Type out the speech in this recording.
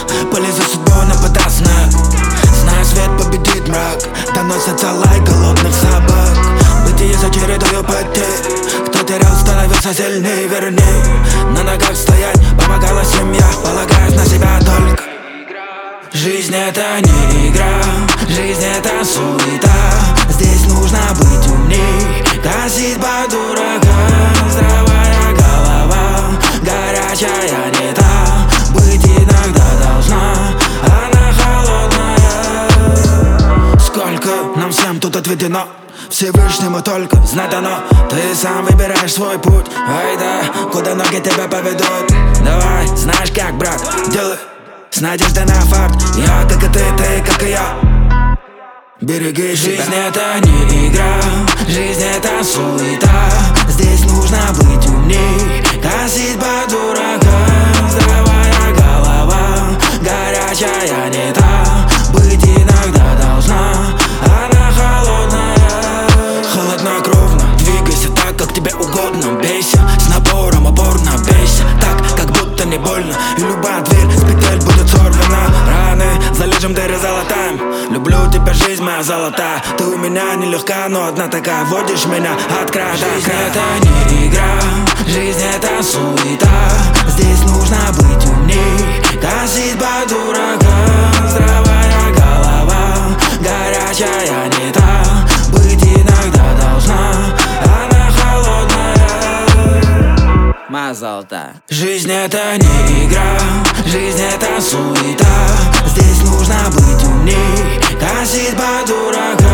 Полезу судьбу на подосна. Знаю, свет победит мрак. Доносится лай голодных собак. Бытие за чередою потерь. Кто терял, становился сильнее, вернее. На ногах стоять помогала семья. Полагаясь на себя только. Жизнь это не игра, жизнь это суета. Здесь нужно быть умней, косить по дуракам. Здравая голова, горячая не та. Быть иногда должна, она холодная. Сколько нам всем тут отведено, Всевышнему только знать дано. Ты сам выбираешь свой путь. Ай да, куда ноги тебя поведут. Давай, знаешь как, брат, делай с надеждой на факт. Я как и ты как и я. Береги себя. Жизнь это не игра, жизнь это суета. Здесь нужно быть умней, косить по дуракам. Здравая голова, горячая не та. Быть иногда должна, она холодная. Холоднокровно, двигайся так, как тебе угодно. Бейся с напором, опорно бейся так, как будто не больно. И любая дверь с петель будет сорвана. Раны залежем, дыры залатаем. Люблю тебя, жизнь моя золотая. Ты у меня нелегка, но одна такая. Водишь меня от края до края. Жизнь это не игра, жизнь это суета. Здесь нужно быть умней, косить по дуракам. Здравая голова, горячая не та. Быть иногда должна, она холодная. Моя золотая. Жизнь это не игра, жизнь это суета. Здесь нужно быть умней, косить по дуракам.